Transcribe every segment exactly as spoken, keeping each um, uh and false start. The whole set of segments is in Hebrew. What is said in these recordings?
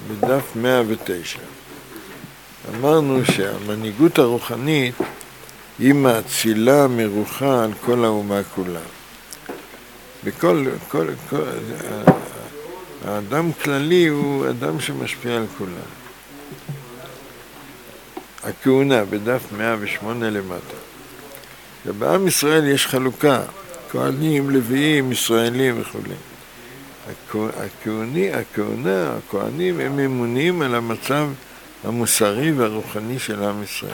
בדף מאה ותשע. אמרנו שהמנהיגות הרוחנית היא מאצילה מרוחה על כל האומה כולה. בכל, כל, כל, האדם כללי הוא אדם שמשפיע על כולם. הכהונה בדף מאה ושמונה למטה. ובעם ישראל יש חלוקה, כהנים, לוויים, ישראלים וכו'. הכהני, הכהונה, הכהנים הם ממונים על המצב המוסרי והרוחני של עם ישראל.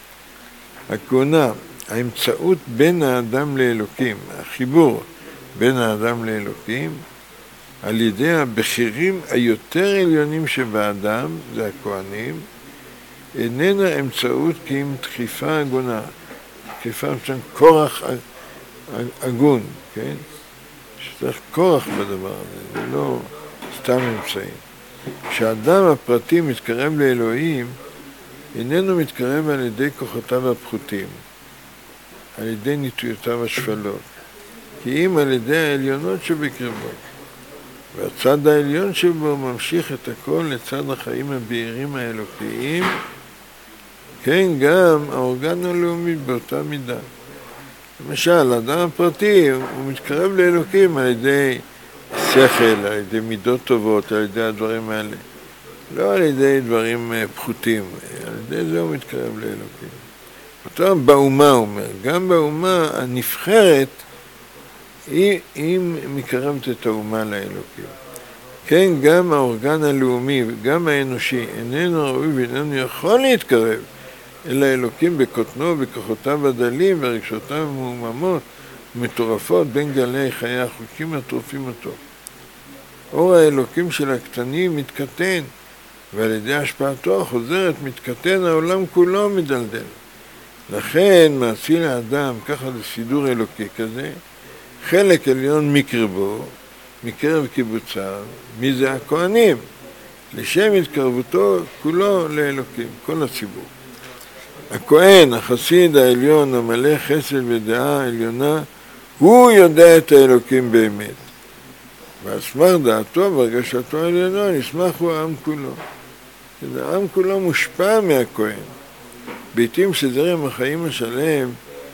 הכהונה, האמצעות בין האדם לאלוקים, החיבור בין האדם לאלוקים, על ידי הבכירים היותר עליונים שבאדם, זה הכהנים, איננה אמצעות כי אם דחיפה הגונה, דחיפה שם כורח הגון, כן? שצריך כורח בדבר הזה, זה לא סתם אמצעים. כשאדם הפרטי מתקרב לאלוהים, איננו מתקרב על ידי כוחותיו הפחותים, על ידי ניטויותיו השפלות, כי אם על ידי העליונות שבקרבו. והצד העליון שבו ממשיך את הכל לצד החיים הבהירים האלוקיים, כן גם האורגן הלאומי באותה מידה. למשל, האדם הפרטי הוא מתקרב לאלוקים על ידי שכל, על ידי מידות טובות, על ידי הדברים האלה. לא על ידי דברים פחותים, על ידי זה הוא מתקרב לאלוקים. אותו באומה הוא אומר, גם באומה הנבחרת היא, היא מקרבת את האומה לאלוקים. כן, גם האורגן הלאומי וגם האנושי איננו ראוי ואיננו יכול להתקרב אל האלוקים בקוטנו, בכוחותיו הדלים ורגשותיו המעוממות מטורפות בין גלי חיי החוקים הטורפים אותו. אור האלוקים של הקטנים מתקטן, ועל ידי השפעתו החוזרת מתקטן העולם כולו מדלדל. לכן מאציל האדם, ככה זה סידור אלוקי כזה, חלק עליון מקרבו, מקרב קיבוציו, מי זה הכהנים, לשם התקרבותו כולו לאלוקים, כל הציבור. הכהן, החסיד העליון, המלא חסד ודעה עליונה, הוא יודע את האלוקים באמת. ועל סמך דעתו והרגשתו העליונה, נשמח הוא העם כולו. העם כולו מושפע מהכהן. בעתים שזרם החיים השלם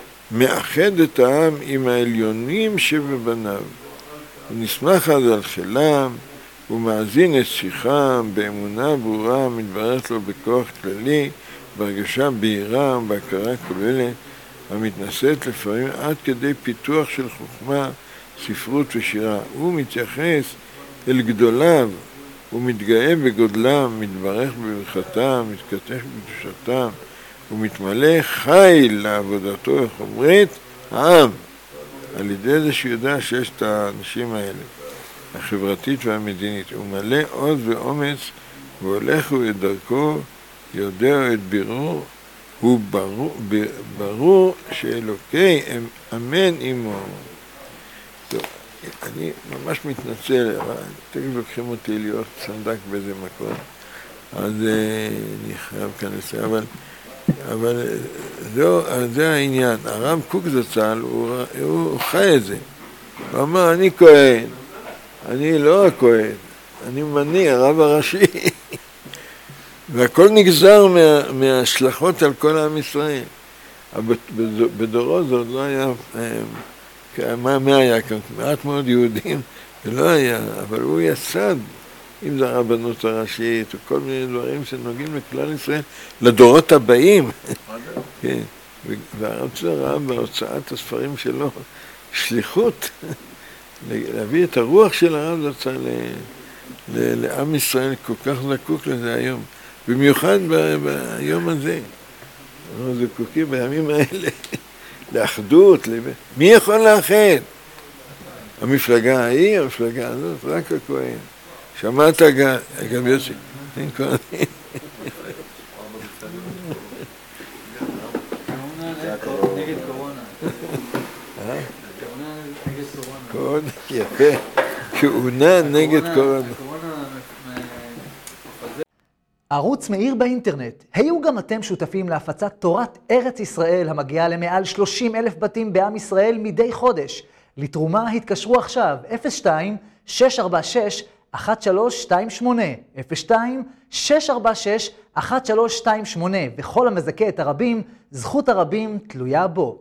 מאחד את העם עם העליונים שבבניו. הוא נשמח אז על חילם, הוא מאזין את שיחם באמונה ברורה, מתברך לו בכוח כללי, בהרגשה בהירה ובהכרה כוללת, המתנשאת לפעמים עד כדי פיתוח של חוכמה, ספרות ושירה. הוא מתייחס אל גדוליו, הוא מתגאה בגודלם, מתברך בברכתם, מתכתש בקדושתם, הוא מתמלא חיל לעבודתו החומרית, העם, על ידי זה שיודע שיש את האנשים האלה, החברתית והמדינית. הוא מלא עוז ואומץ, והולך הוא את דרכו, יודע את בירור, הוא ברור, ברור שאלוקי אמן עמו. טוב, אני ממש מתנצל, אבל תכף לוקחים אותי להיות סנדק באיזה מקום, אז אני חייב כאן לסיים, אבל, אבל זה, זה העניין. הרב קוק זצ"ל, הוא, הוא חי את זה. הוא אמר, אני כהן, אני לא הכהן, אני מנהיג, הרב הראשי. והכל נגזר מה, מהשלכות על כל עם ישראל. בדורו זה עוד לא היה, מה, מה היה כאן? מעט מאוד יהודים, זה לא היה, אבל הוא יסד, אם זה הרבנות הראשית, וכל מיני דברים שנוגעים לכלל ישראל, לדורות הבאים. כן. והרב צבי ראה בהוצאת הספרים שלו שליחות, להביא את הרוח של הרב זצ"ל לעם ישראל, כל כך זקוק לזה היום. במיוחד ביום הזה, אנחנו זקוקים בימים האלה לאחדות. מי יכול לאחד? המפלגה ההיא, המפלגה הזאת, רק הכהן. שמעת גם יוסי, אין כהנים. נגד קורונה. קורונה, יפה. כהונה נגד קורונה. ערוץ מאיר באינטרנט. היו גם אתם שותפים להפצת תורת ארץ ישראל המגיעה למעל שלושים אלף בתים בעם ישראל מדי חודש. לתרומה התקשרו עכשיו אפס שתיים שש ארבע שש אחת שלוש שתיים שמונה אפס שתיים שש ארבע שש אחת שלוש שתיים שמונה, וכל המזכה את הרבים, זכות הרבים תלויה בו.